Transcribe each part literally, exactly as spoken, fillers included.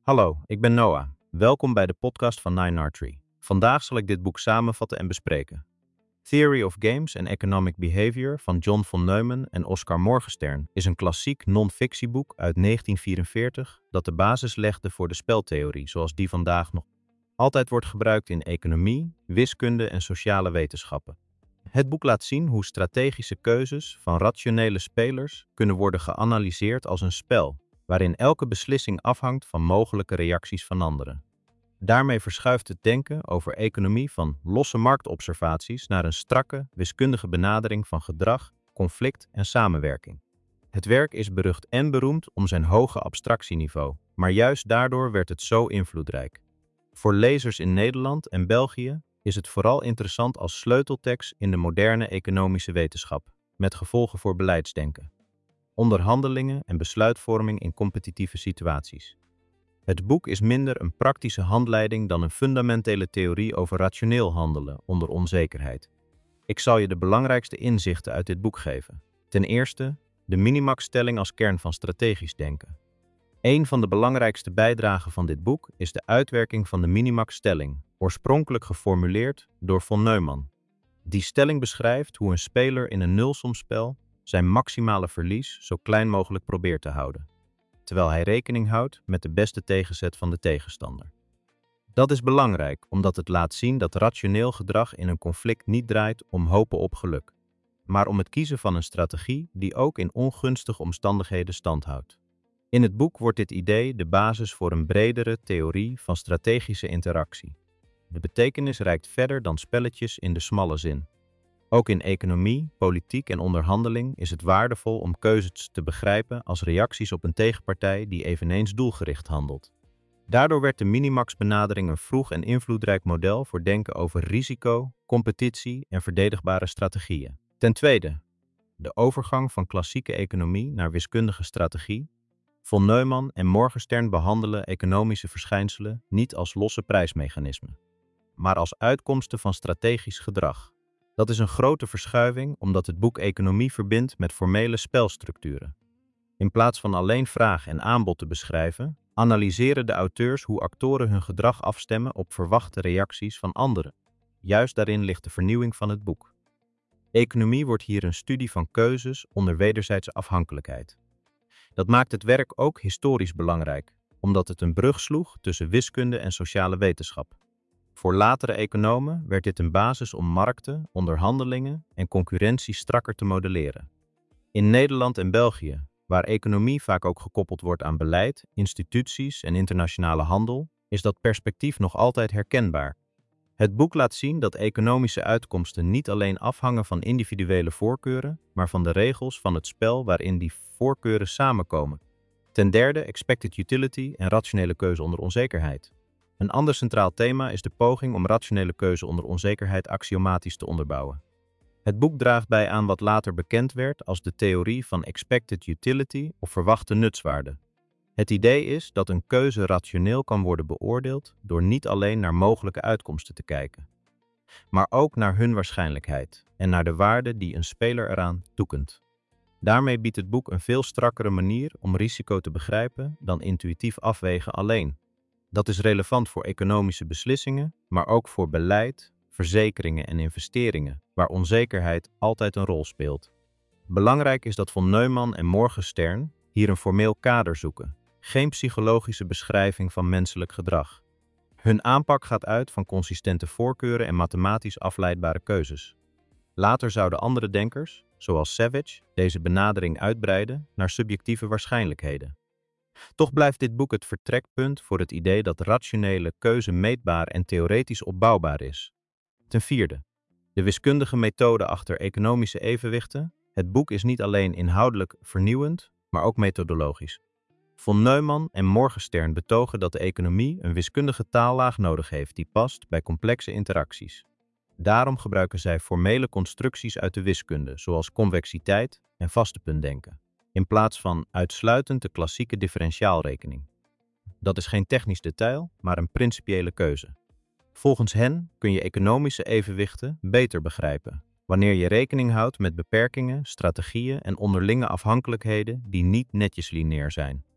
Hallo, ik ben Noah. Welkom bij de podcast van Nine Archery. Vandaag zal ik dit boek samenvatten en bespreken. Theory of Games and Economic Behavior van John von Neumann en Oscar Morgenstern is een klassiek non-fictieboek uit negentien vierenveertig dat de basis legde voor de speltheorie zoals die vandaag nog altijd wordt gebruikt in economie, wiskunde en sociale wetenschappen. Het boek laat zien hoe strategische keuzes van rationele spelers kunnen worden geanalyseerd als een spel, waarin elke beslissing afhangt van mogelijke reacties van anderen. Daarmee verschuift het denken over economie van losse marktobservaties naar een strakke, wiskundige benadering van gedrag, conflict en samenwerking. Het werk is berucht en beroemd om zijn hoge abstractieniveau, maar juist daardoor werd het zo invloedrijk. Voor lezers in Nederland en België is het vooral interessant als sleuteltekst in de moderne economische wetenschap, met gevolgen voor beleidsdenken, onderhandelingen en besluitvorming in competitieve situaties. Het boek is minder een praktische handleiding dan een fundamentele theorie over rationeel handelen onder onzekerheid. Ik zal je de belangrijkste inzichten uit dit boek geven. Ten eerste, de minimax-stelling als kern van strategisch denken. Een van de belangrijkste bijdragen van dit boek is de uitwerking van de minimax-stelling, oorspronkelijk geformuleerd door von Neumann. Die stelling beschrijft hoe een speler in een nulsomspel zijn maximale verlies zo klein mogelijk probeert te houden, terwijl hij rekening houdt met de beste tegenzet van de tegenstander. Dat is belangrijk omdat het laat zien dat rationeel gedrag in een conflict niet draait om hopen op geluk, maar om het kiezen van een strategie die ook in ongunstige omstandigheden stand houdt. In het boek wordt dit idee de basis voor een bredere theorie van strategische interactie. De betekenis reikt verder dan spelletjes in de smalle zin. Ook in economie, politiek en onderhandeling is het waardevol om keuzes te begrijpen als reacties op een tegenpartij die eveneens doelgericht handelt. Daardoor werd de minimax-benadering een vroeg en invloedrijk model voor denken over risico, competitie en verdedigbare strategieën. Ten tweede, de overgang van klassieke economie naar wiskundige strategie. Von Neumann en Morgenstern behandelen economische verschijnselen niet als losse prijsmechanismen, maar als uitkomsten van strategisch gedrag. Dat is een grote verschuiving omdat het boek economie verbindt met formele spelstructuren. In plaats van alleen vraag en aanbod te beschrijven, analyseren de auteurs hoe actoren hun gedrag afstemmen op verwachte reacties van anderen. Juist daarin ligt de vernieuwing van het boek. Economie wordt hier een studie van keuzes onder wederzijdse afhankelijkheid. Dat maakt het werk ook historisch belangrijk, omdat het een brug sloeg tussen wiskunde en sociale wetenschap. Voor latere economen werd dit een basis om markten, onderhandelingen en concurrentie strakker te modelleren. In Nederland en België, waar economie vaak ook gekoppeld wordt aan beleid, instituties en internationale handel, is dat perspectief nog altijd herkenbaar. Het boek laat zien dat economische uitkomsten niet alleen afhangen van individuele voorkeuren, maar van de regels van het spel waarin die voorkeuren samenkomen. Ten derde, expected utility en rationele keuze onder onzekerheid. Een ander centraal thema is de poging om rationele keuze onder onzekerheid axiomatisch te onderbouwen. Het boek draagt bij aan wat later bekend werd als de theorie van expected utility of verwachte nutswaarde. Het idee is dat een keuze rationeel kan worden beoordeeld door niet alleen naar mogelijke uitkomsten te kijken, maar ook naar hun waarschijnlijkheid en naar de waarde die een speler eraan toekent. Daarmee biedt het boek een veel strakkere manier om risico te begrijpen dan intuïtief afwegen alleen. Dat is relevant voor economische beslissingen, maar ook voor beleid, verzekeringen en investeringen, waar onzekerheid altijd een rol speelt. Belangrijk is dat von Neumann en Morgenstern hier een formeel kader zoeken, geen psychologische beschrijving van menselijk gedrag. Hun aanpak gaat uit van consistente voorkeuren en mathematisch afleidbare keuzes. Later zouden andere denkers, zoals Savage, deze benadering uitbreiden naar subjectieve waarschijnlijkheden. Toch blijft dit boek het vertrekpunt voor het idee dat rationele keuze meetbaar en theoretisch opbouwbaar is. Ten vierde, de wiskundige methode achter economische evenwichten. Het boek is niet alleen inhoudelijk vernieuwend, maar ook methodologisch. Von Neumann en Morgenstern betogen dat de economie een wiskundige taallaag nodig heeft die past bij complexe interacties. Daarom gebruiken zij formele constructies uit de wiskunde, zoals convexiteit en vaste puntdenken, in plaats van uitsluitend de klassieke differentiaalrekening. Dat is geen technisch detail, maar een principiële keuze. Volgens hen kun je economische evenwichten beter begrijpen, wanneer je rekening houdt met beperkingen, strategieën en onderlinge afhankelijkheden die niet netjes lineair zijn.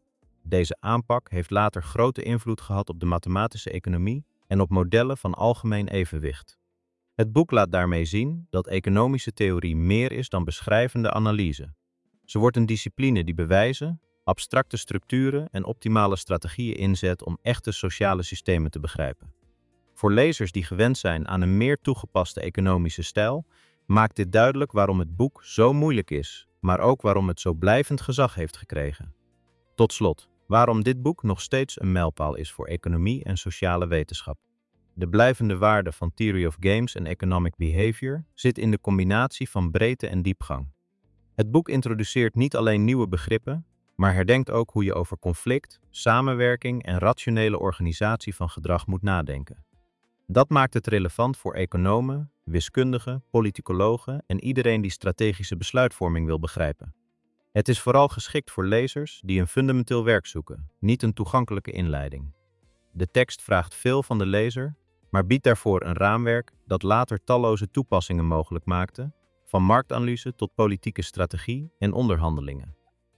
Deze aanpak heeft later grote invloed gehad op de mathematische economie en op modellen van algemeen evenwicht. Het boek laat daarmee zien dat economische theorie meer is dan beschrijvende analyse. Ze wordt een discipline die bewijzen, abstracte structuren en optimale strategieën inzet om echte sociale systemen te begrijpen. Voor lezers die gewend zijn aan een meer toegepaste economische stijl, maakt dit duidelijk waarom het boek zo moeilijk is, maar ook waarom het zo blijvend gezag heeft gekregen. Tot slot, waarom dit boek nog steeds een mijlpaal is voor economie en sociale wetenschap. De blijvende waarde van Theory of Games en Economic Behavior zit in de combinatie van breedte en diepgang. Het boek introduceert niet alleen nieuwe begrippen, maar herdenkt ook hoe je over conflict, samenwerking en rationele organisatie van gedrag moet nadenken. Dat maakt het relevant voor economen, wiskundigen, politicologen en iedereen die strategische besluitvorming wil begrijpen. Het is vooral geschikt voor lezers die een fundamenteel werk zoeken, niet een toegankelijke inleiding. De tekst vraagt veel van de lezer, maar biedt daarvoor een raamwerk dat later talloze toepassingen mogelijk maakte, van marktanalyse tot politieke strategie en onderhandelingen.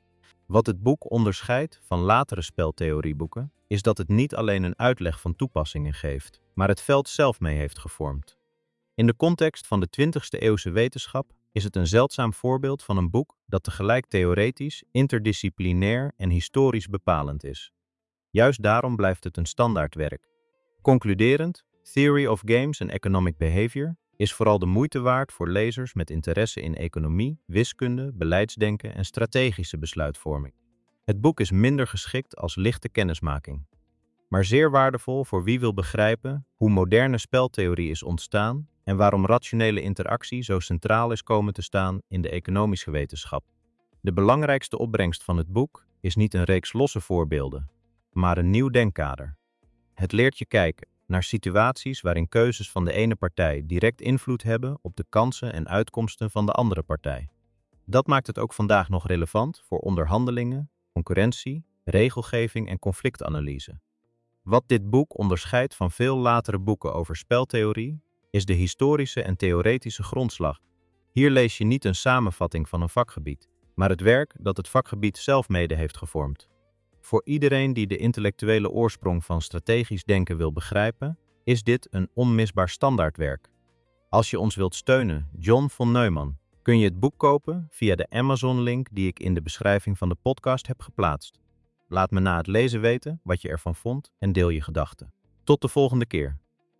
Wat het boek onderscheidt van latere speltheorieboeken, is dat het niet alleen een uitleg van toepassingen geeft, maar het veld zelf mee heeft gevormd. In de context van de twintigste eeuwse wetenschap is het een zeldzaam voorbeeld van een boek dat tegelijk theoretisch, interdisciplinair en historisch bepalend is. Juist daarom blijft het een standaardwerk. Concluderend, Theory of Games and Economic Behavior is vooral de moeite waard voor lezers met interesse in economie, wiskunde, beleidsdenken en strategische besluitvorming. Het boek is minder geschikt als lichte kennismaking, maar zeer waardevol voor wie wil begrijpen hoe moderne speltheorie is ontstaan en waarom rationele interactie zo centraal is komen te staan in de economische wetenschap. De belangrijkste opbrengst van het boek is niet een reeks losse voorbeelden, maar een nieuw denkkader. Het leert je kijken naar situaties waarin keuzes van de ene partij direct invloed hebben op de kansen en uitkomsten van de andere partij. Dat maakt het ook vandaag nog relevant voor onderhandelingen, concurrentie, regelgeving en conflictanalyse. Wat dit boek onderscheidt van veel latere boeken over speltheorie, is de historische en theoretische grondslag. Hier lees je niet een samenvatting van een vakgebied, maar het werk dat het vakgebied zelf mede heeft gevormd. Voor iedereen die de intellectuele oorsprong van strategisch denken wil begrijpen, is dit een onmisbaar standaardwerk. Als je ons wilt steunen, John von Neumann, kun je het boek kopen via de Amazon-link die ik in de beschrijving van de podcast heb geplaatst. Laat me na het lezen weten wat je ervan vond en deel je gedachten. Tot de volgende keer.